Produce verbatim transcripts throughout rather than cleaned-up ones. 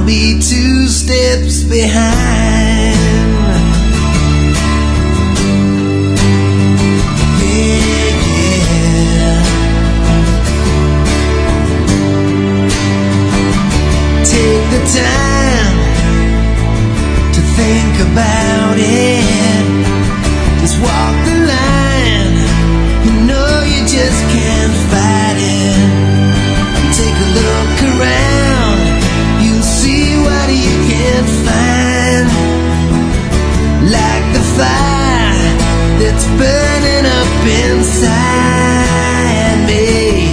I'll be two steps behind. Yeah, yeah. Take the time to think about it. Just walk the line. You know you just can't fight it. Take a look around. You'll see what you can't find. Like the fire that's burning up inside me.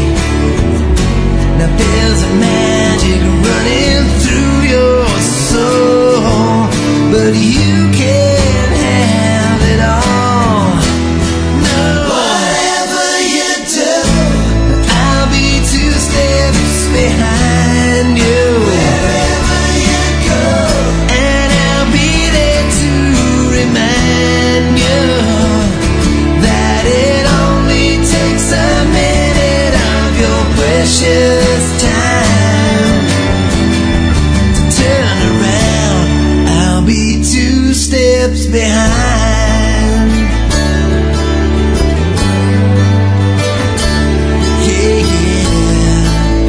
Now there's a magic running through your soul, but you can't have it all. No. Whatever you do, I'll be two steps behind you. Wherever you go, and I'll be there to remind you that it only takes a minute of your precious time to turn around. I'll be two steps behind. Yeah, yeah.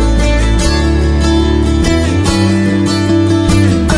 Oh.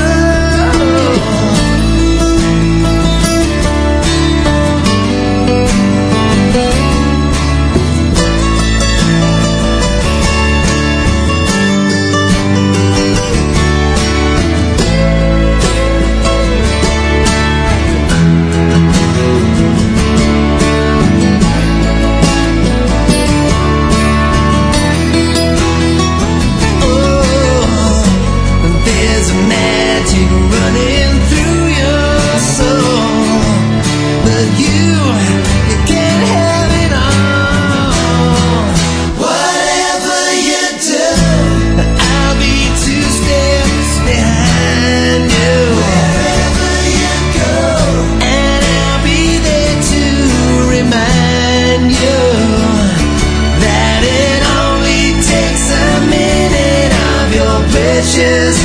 There's a magic running through your soul, but you, you can't have it all. Whatever you do, I'll be two steps behind you. Wherever you go, and I'll be there to remind you that it only takes a minute of your precious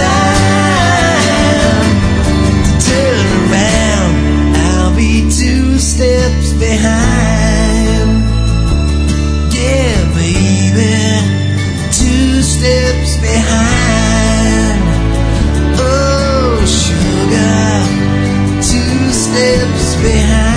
time to turn around. I'll be two steps behind. Yeah, baby, two steps behind. Oh, sugar, two steps behind.